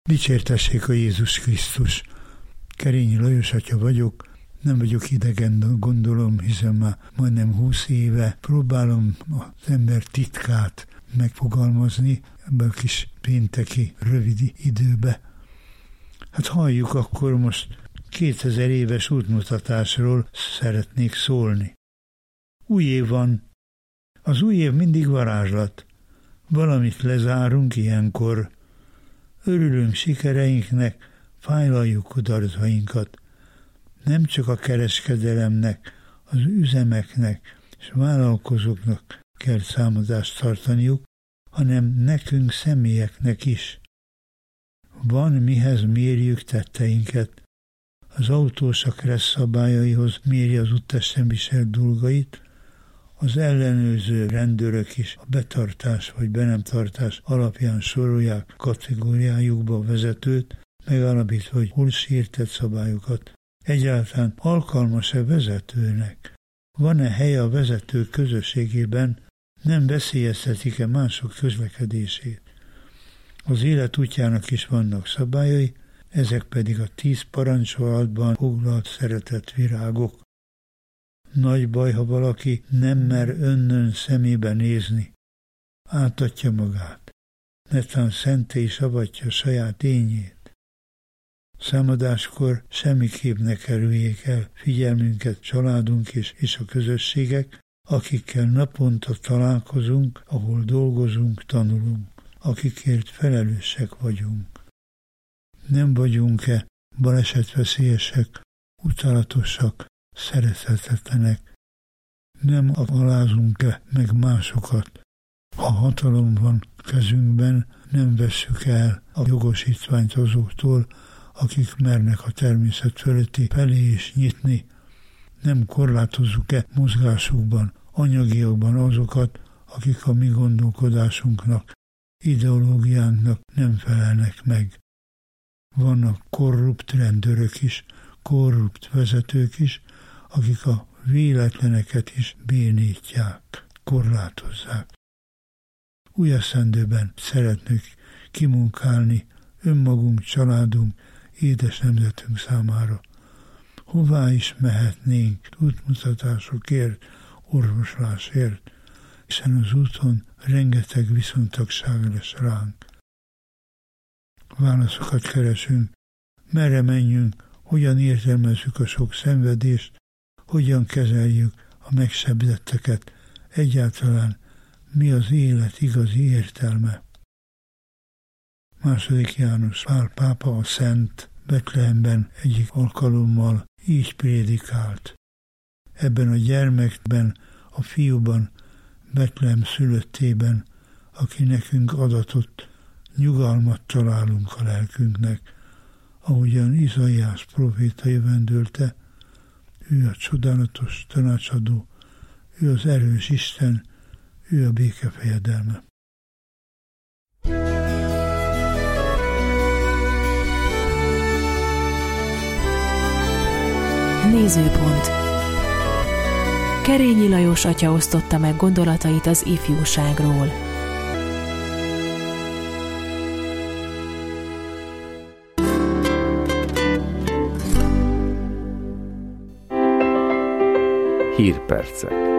Dicsértessék a Jézus Krisztus! Kerényi Lajos atya vagyok, nem vagyok idegen, gondolom, hiszen már majdnem 20 éve próbálom az ember titkát megfogalmazni ebbe a kis pénteki rövid időbe. Hát halljuk, akkor most 2000 éves útmutatásról szeretnék szólni. Új év van. Az új év mindig varázslat. Valamit lezárunk ilyenkor. Örülünk sikereinknek, fájlaljuk kudarcainkat. Nem csak a kereskedelemnek, az üzemeknek és vállalkozóknak kell számadást tartaniuk, hanem nekünk személyeknek is. Van mihez mérjük tetteinket. Az autós a kressz szabályaihoz méri az úttesten viselt dolgait, az ellenőrző rendőrök is a betartás vagy be nem tartás alapján sorolják kategóriájukba a vezetőt, megállapítva, hogy hol sértett szabályokat. Egyáltalán alkalmas-e vezetőnek? Van-e helye a vezető közösségében? Nem veszélyeztetik-e mások közlekedését? Az élet útjának is vannak szabályai, ezek pedig a 10 parancsolatban foglalt szeretett virágok. Nagy baj, ha valaki nem mer önnön szemébe nézni. Átadja magát. Netán szentély avatja saját ényét. Számadáskor semmiképp ne kerüljék el figyelmünket családunk és a közösségek, akikkel naponta találkozunk, ahol dolgozunk, tanulunk, akikért felelősek vagyunk. Nem vagyunk-e balesetveszélyesek, utálatosak, szerethetetlenek? Nem alázunk-e meg másokat? Ha hatalom van kezünkben, nem vesszük el a jogosítványt azoktól, akik mernek a természet fölötti felé is nyitni. Nem korlátozzuk-e mozgásukban, anyagiakban azokat, akik a mi gondolkodásunknak, ideológiánknak nem felelnek meg. Vannak korrupt rendőrök is, korrupt vezetők is, akik a véletleneket is bénítják, korlátozzák. Új esztendőben szeretnék kimunkálni önmagunk, családunk, édes nemzetünk számára. Hová is mehetnénk útmutatásokért, orvoslásért, hiszen az úton rengeteg viszontagság lesz ránk. Válaszokat keresünk, merre menjünk, hogyan értelmezzük a sok szenvedést, hogyan kezeljük a megsebzetteket, egyáltalán mi az élet igazi értelme. II. János Pál pápa, a szent, Betlehemben egyik alkalommal így prédikált. Ebben a gyermekben, a fiúban, Betlehem szülöttében, aki nekünk adatott, nyugalmat találunk a lelkünknek, ahogyan Izaiás próféta jövendölte, ő a csodálatos tanácsadó, ő az erős Isten, ő a béke fejedelme. Nézőpont. Kerényi Lajos atya osztotta meg gondolatait az ifjúságról. Hírpercek.